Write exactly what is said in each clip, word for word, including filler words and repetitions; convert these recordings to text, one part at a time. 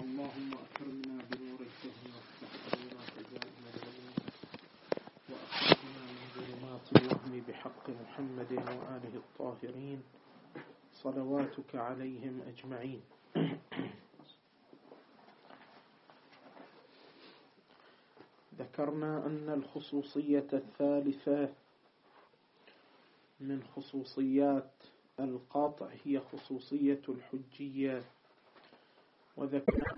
اللهم أكرمنا بنور الفهم وافتح علينا خزائن العلم وأخرجنا من ظلمات الوهم بحق محمد وآله الطاهرين صلواتك عليهم أجمعين. ذكرنا أن الخصوصية الثالثة من خصوصيات القاطع هي خصوصية الحجية، وذكرنا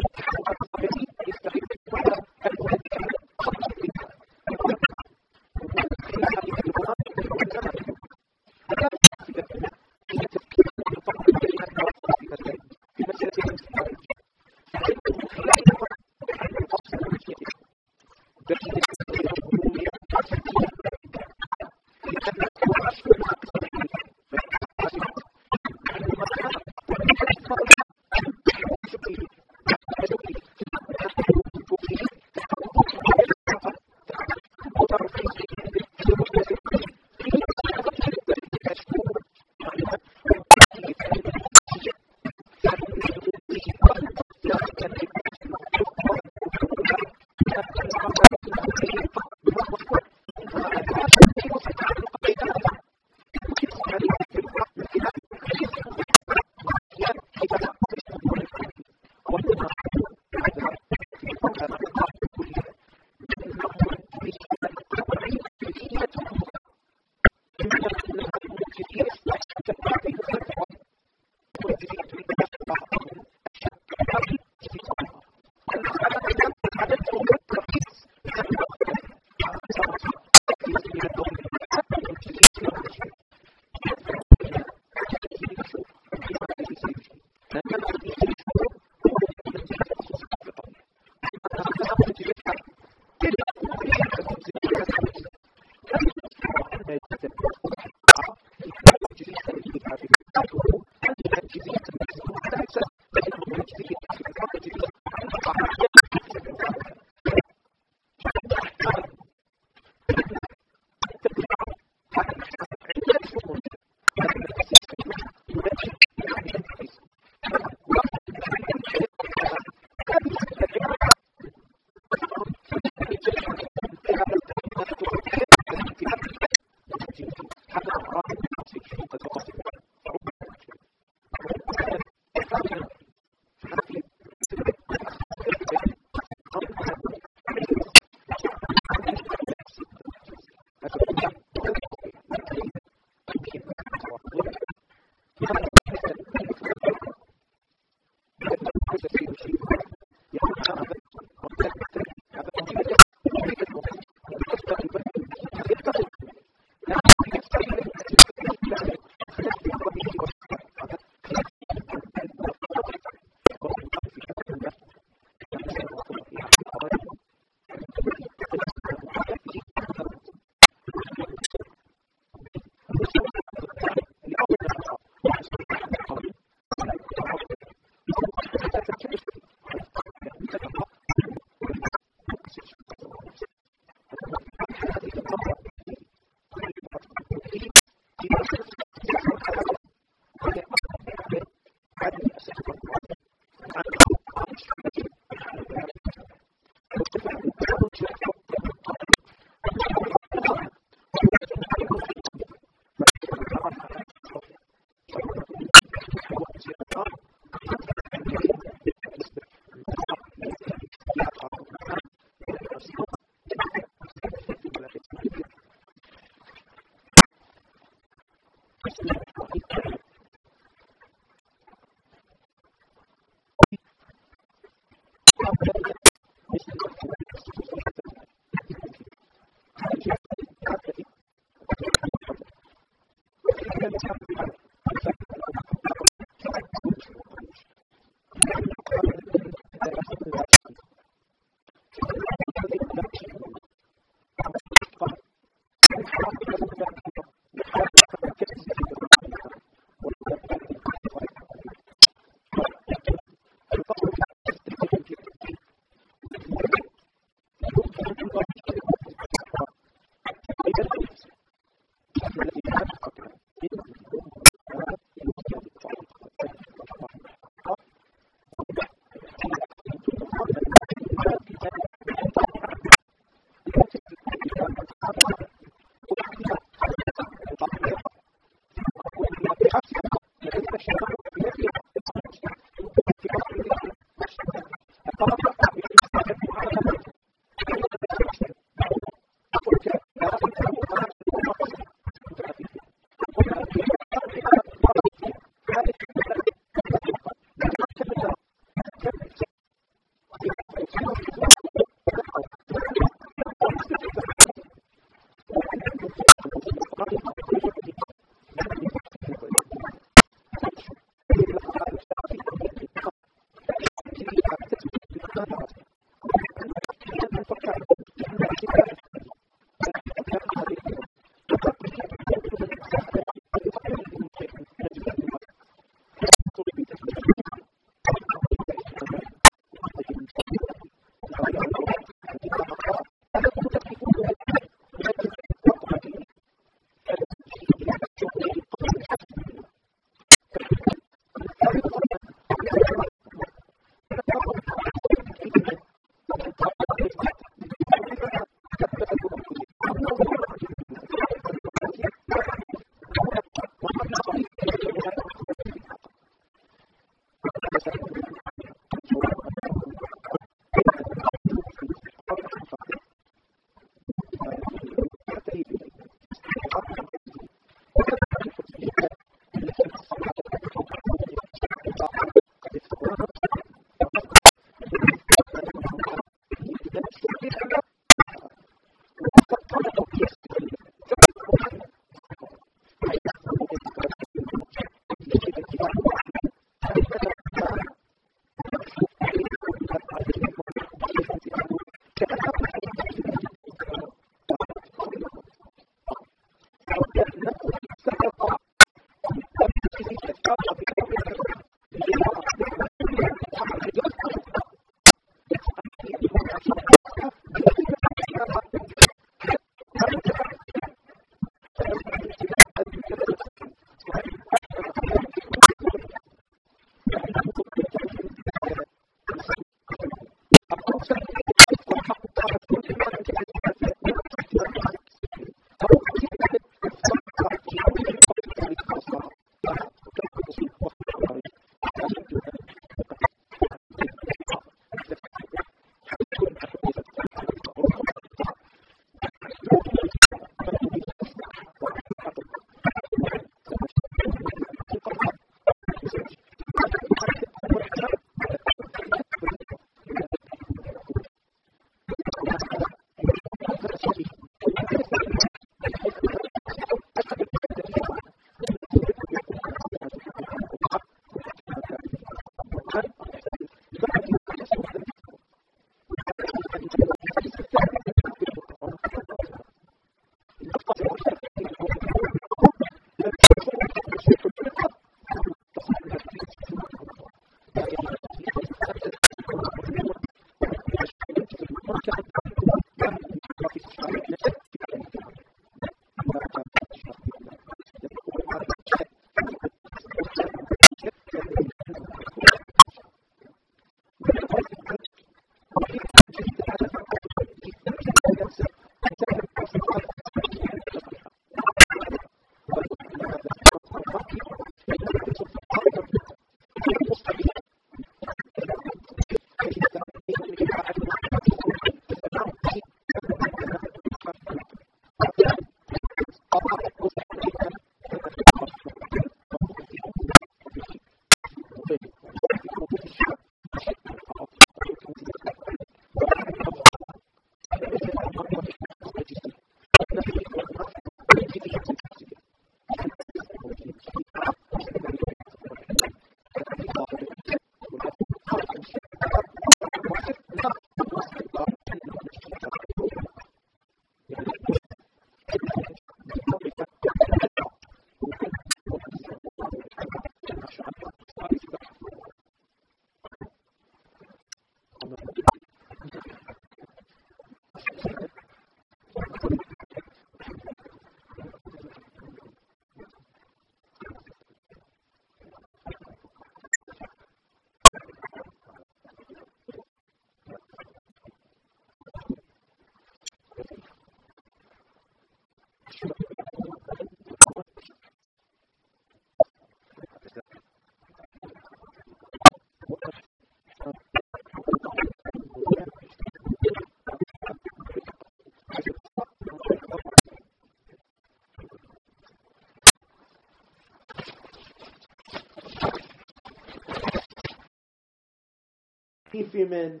كيف من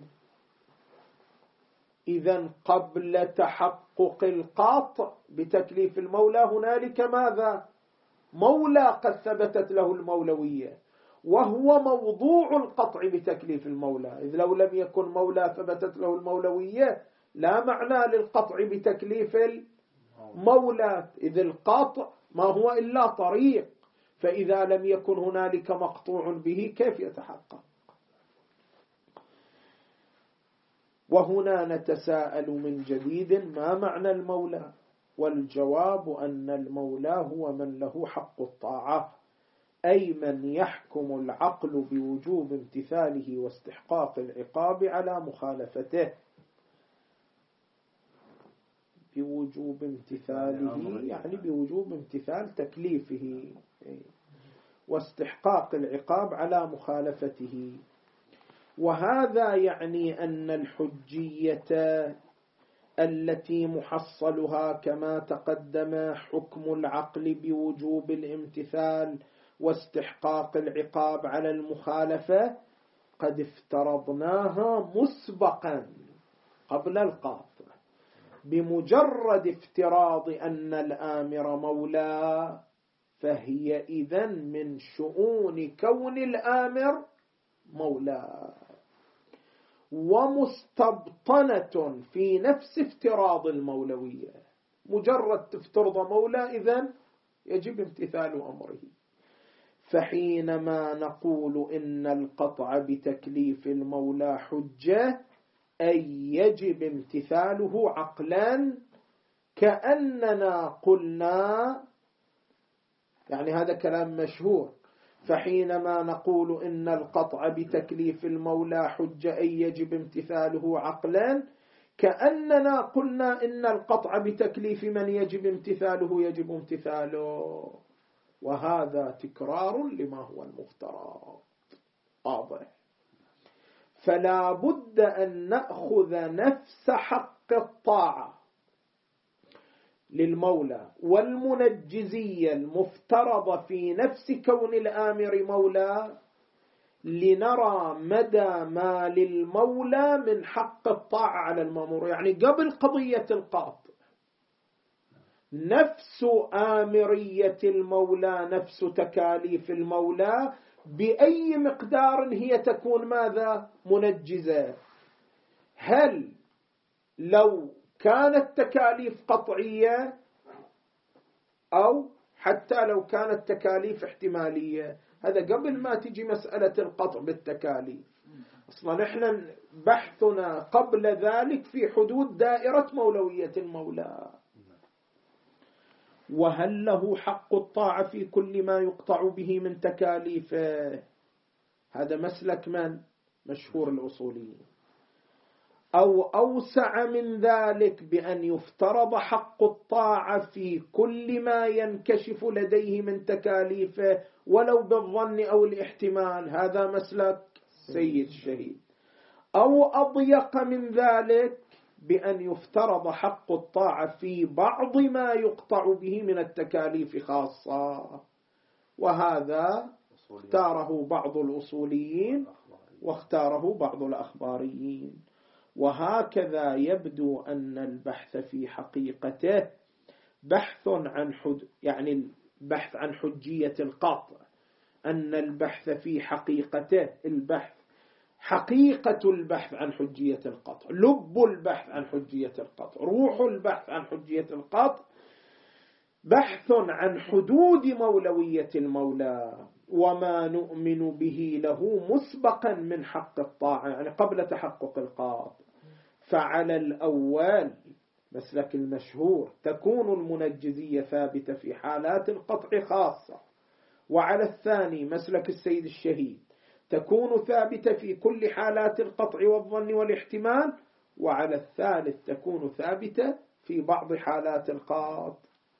إذن قبل تحقق القاطع بتكليف المولى هنالك ماذا؟ مولى قد ثبتت له المولوية، وهو موضوع القطع بتكليف المولى، إذ لو لم يكن مولى ثبتت له المولوية لا معنى للقطع بتكليف المولى، إذ القطع ما هو إلا طريق، فإذا لم يكن هنالك مقطوع به كيف يتحقق؟ وهنا نتساءل من جديد ما معنى المولى؟ والجواب أن المولى هو من له حق الطاعة، أي من يحكم العقل بوجوب امتثاله واستحقاق العقاب على مخالفته، بوجوب امتثاله يعني بوجوب امتثال تكليفه واستحقاق العقاب على مخالفته. وهذا يعني أن الحجية التي محصلها كما تقدم حكم العقل بوجوب الامتثال واستحقاق العقاب على المخالفة قد افترضناها مسبقا قبل القاطع، بمجرد افتراض أن الآمر مولى فهي إذن من شؤون كون الآمر مولى، ومستبطنة في نفس افتراض المولوية، مجرد تفترض مولى إذن يجب امتثال أمره. فحينما نقول إن القطع بتكليف المولى حجة أي يجب امتثاله عقلا، كأننا قلنا، يعني هذا كلام مشهور، فحينما نقول إن القطع بتكليف المولى حجة أي يجب امتثاله عقلا، كأننا قلنا إن القطع بتكليف من يجب امتثاله يجب امتثاله، وهذا تكرار لما هو المفترض واضح. فلا بد أن نأخذ نفس حق الطاعة للمولى والمنجزية المفترضة في نفس كون الآمر مولى، لنرى مدى ما للمولى من حق الطاعة على المأمور. يعني قبل قضية القاطع نفس آمرية المولى، نفس تكاليف المولى، بأي مقدار هي تكون ماذا؟ منجزة. هل لو كانت تكاليف قطعية أو حتى لو كانت تكاليف احتمالية؟ هذا قبل ما تجي مسألة القطع بالتكاليف. أصلا نحن بحثنا قبل ذلك في حدود دائرة مولوية المولى. وهل له حق الطاعة في كل ما يقطع به من تكاليفه؟ هذا مسلك من؟ مشهور الأصوليين. أو أوسع من ذلك بأن يفترض حق الطاعة في كل ما ينكشف لديه من تكاليفه ولو بالظن أو الاحتمال، هذا مسلك سيد الشهيد. أو أضيق من ذلك بأن يفترض حق الطاعة في بعض ما يقطع به من التكاليف خاصة، وهذا اختاره بعض الأصوليين واختاره بعض الأخباريين. وهكذا يبدو أن البحث في حقيقته بحث عن حد يعني البحث عن حجية القطع، أن البحث في حقيقته البحث حقيقة البحث عن حجية القطع، لب البحث عن حجية القطع، روح البحث عن حجية القطع، بحث عن حدود مولوية المولى وما نؤمن به له مسبقا من حق الطاعة، يعني قبل تحقق القاطع. فعلى الأول مسلك المشهور تكون المنجزية ثابتة في حالات القطع خاصة، وعلى الثاني مسلك السيد الشهيد تكون ثابتة في كل حالات القطع والظن والاحتمال، وعلى الثالث تكون ثابتة في بعض حالات القاطع.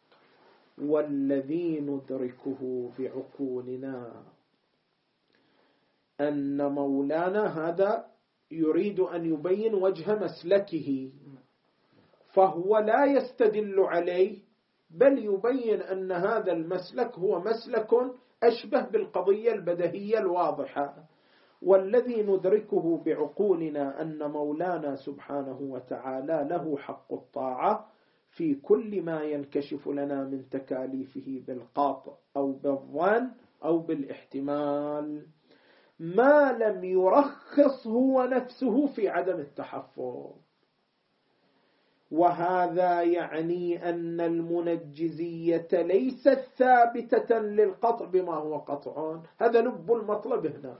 والذي ندركه بعقولنا أن مولانا هذا يريد أن يبين وجه مسلكه، فهو لا يستدل عليه بل يبين أن هذا المسلك هو مسلك أشبه بالقضية البدهية الواضحة، والذي ندركه بعقولنا أن مولانا سبحانه وتعالى له حق الطاعة في كل ما ينكشف لنا من تكاليفه بالقاطع أو بالظن أو بالاحتمال، ما لم يرخص هو نفسه في عدم التحفظ. وهذا يعني أن المنجزية ليست ثابتة للقطع بما هو قطع. هذا لب المطلب هنا،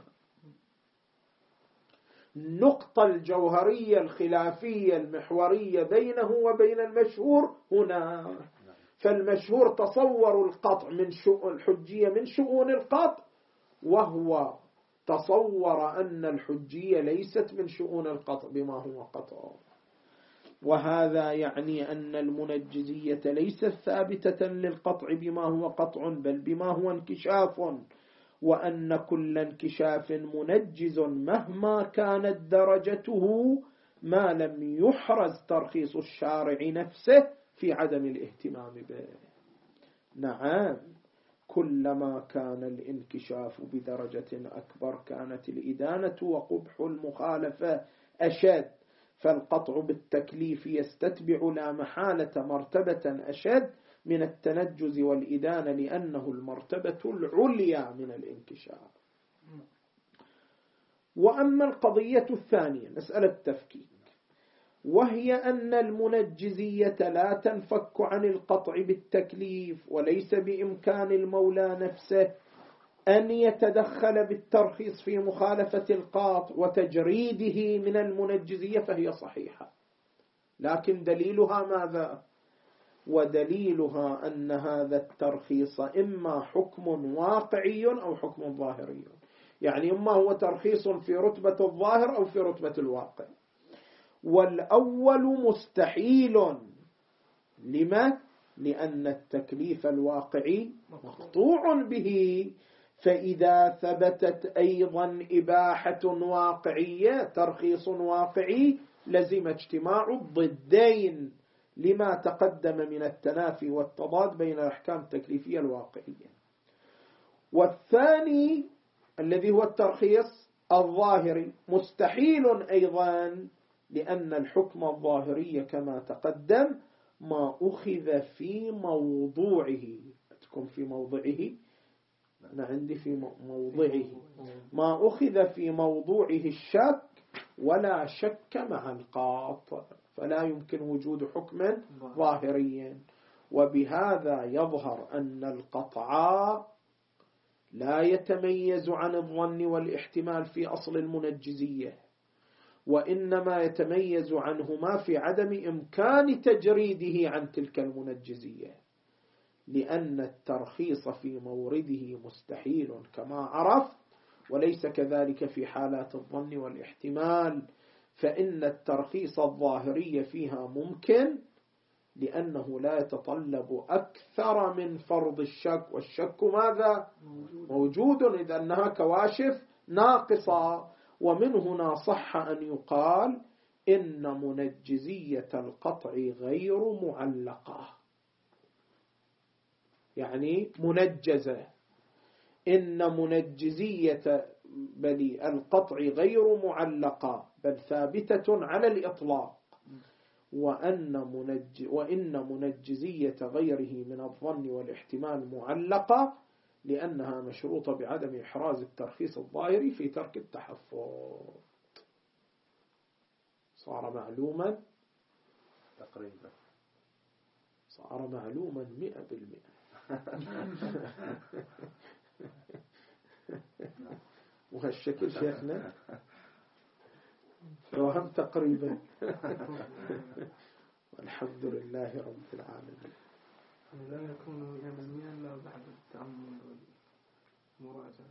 النقطة الجوهرية الخلافية المحورية بينه وبين المشهور هنا. فالمشهور تصور القطع من شؤون الحجية من شؤون القطع، وهو تصور أن الحجية ليست من شؤون القطع بما هو قطع. وهذا يعني أن المنجزية ليست ثابتة للقطع بما هو قطع بل بما هو انكشاف، وأن كل انكشاف منجز مهما كانت درجته ما لم يحرز ترخيص الشارع نفسه في عدم الاهتمام به. نعم، كلما كان الانكشاف بدرجة أكبر كانت الإدانة وقبح المخالفة أشد، فالقطع بالتكليف يستتبع لا محالة مرتبة أشد من التنجز والإدانة، لأنه المرتبة العليا من الانكشاف. وأما القضية الثانية مسألة تفكيك، وهي أن المنجزية لا تنفك عن القطع بالتكليف، وليس بإمكان المولى نفسه أن يتدخل بالترخيص في مخالفة القاطع وتجريده من المنجزية، فهي صحيحة. لكن دليلها ماذا؟ ودليلها أن هذا الترخيص إما حكم واقعي أو حكم ظاهري، يعني إما هو ترخيص في رتبة الظاهر أو في رتبة الواقع. والأول مستحيل. لما؟ لأن التكليف الواقعي مقطوع به، فإذا ثبتت أيضا إباحة واقعية ترخيص واقعي لزم اجتماع الضدين لما تقدم من التنافي والتضاد بين الأحكام التكليفية الواقعية. والثاني الذي هو الترخيص الظاهري مستحيل أيضا، لأن الحكم الظاهري كما تقدم ما أخذ في موضوعه. تكون في موضعه، أنا عندي في موضعه ما أخذ في موضوعه الشك ولا شك مع القاطع، فلا يمكن وجود حكم ظاهري. وبهذا يظهر أن القطع لا يتميز عن الظن والاحتمال في أصل المنجزية، وإنما يتميز عنهما في عدم إمكان تجريده عن تلك المنجزية، لأن الترخيص في مورده مستحيل كما عرفت، وليس كذلك في حالات الظن والاحتمال، فإن الترخيص الظاهري فيها ممكن لأنه لا يتطلب أكثر من فرض الشك، والشك ماذا؟ موجود، إذ أنها كواشف ناقصة. ومن هنا صح أن يقال إن منجزية القطع غير معلقة، يعني منجزة. إن منجزية بل القطع غير معلقة بل ثابتة على الإطلاق، وأن منج وإن منجزية غيره من الظن والاحتمال معلقة لأنها مشروطة بعدم إحراز الترخيص الظاهري في ترك التحفظ. صار معلوما تقريبا، صار معلوما مئة بالمئة. وهالشكل شيخنا فهم تقريبا. والحمد لله رب العالمين. لا يكون يمنيا إلا بعد التأمل والمراجعة.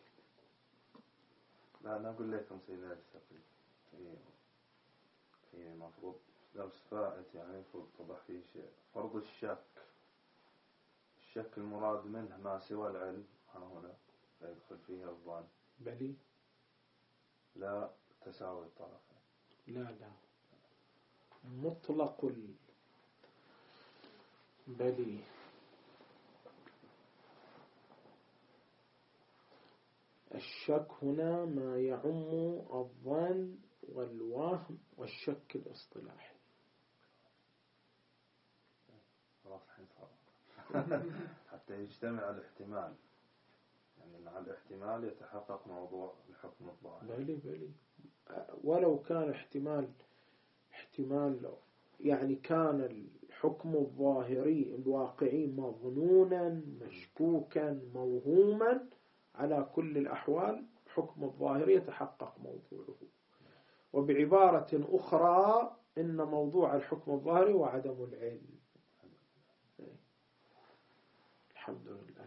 لا أنا أقول لكم سيدنا السقي في في مفروض درس فائت، يعني المفروض توضح فيه شيء. فرض الشك، الشك المراد منه ما سوى العلم، ها هنا فيدخل فيه الظن بلي لا تساوي الطرفين. لا لا مطلق ال... بلي الشك هنا ما يعم الظن والوهم والشك الاصطلاحي. خلاص الحين صار حتى يجتمع الاحتمال، يعني مع الاحتمال يتحقق موضوع الحكم الظاهري. بلي بلي ولو كان احتمال احتمال يعني كان الحكم الظاهري الواقعي مظنونا مشكوكا موهوما، على كل الأحوال حكم الظاهر يتحقق موضوعه. وبعبارة أخرى إن موضوع الحكم الظاهري وعدم العلم. الحمد لله.